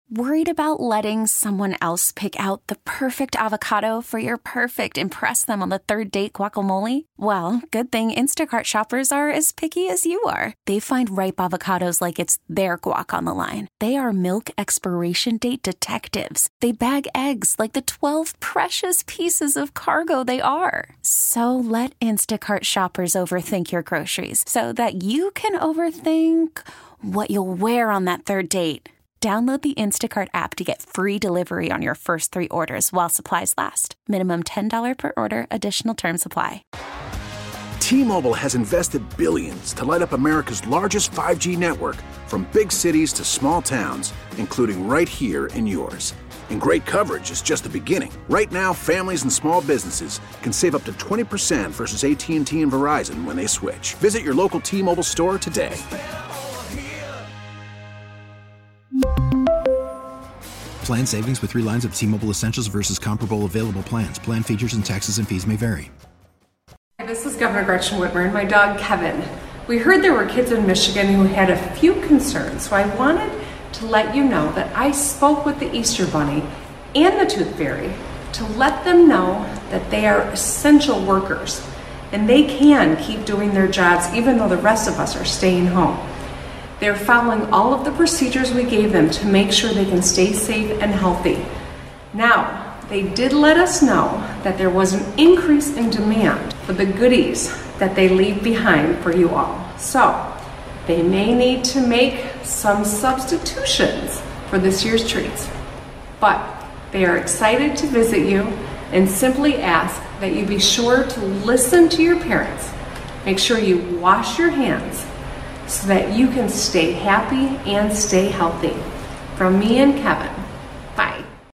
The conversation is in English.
Worried about letting someone else pick out the perfect avocado for your perfect impress them on the third date guacamole? Well, good thing Instacart shoppers are as picky as you are. They find ripe avocados like it's their guac on the line. They are milk expiration date detectives. They bag eggs like the 12 precious pieces of cargo they are. So let Instacart shoppers overthink your groceries so that you can overthink what you'll wear on that third date. Download the Instacart app to get free delivery on your first 3 orders while supplies last. Minimum $10 per order. Additional terms apply. T-Mobile has invested billions to light up America's largest 5G network, from big cities to small towns, including right here in yours. And great coverage is just the beginning. Right now, families and small businesses can save up to 20% versus AT&T and Verizon when they switch. Visit your local T-Mobile store today. Plan savings with 3 lines of T-Mobile Essentials versus comparable available plans. Plan features and taxes and fees may vary. This is Governor Gretchen Whitmer and my dog Kevin. We heard there were kids in Michigan who had a few concerns, so I wanted to let you know that I spoke with the Easter Bunny and the Tooth Fairy to let them know that they are essential workers and they can keep doing their jobs even though the rest of us are staying home. They're following all of the procedures we gave them to make sure they can stay safe and healthy. Now, they did let us know that there was an increase in demand for the goodies that they leave behind for you all. So, they may need to make some substitutions for this year's treats. But they are excited to visit you and simply ask that you be sure to listen to your parents. Make sure you wash your hands so that you can stay happy and stay healthy. From me and Kevin,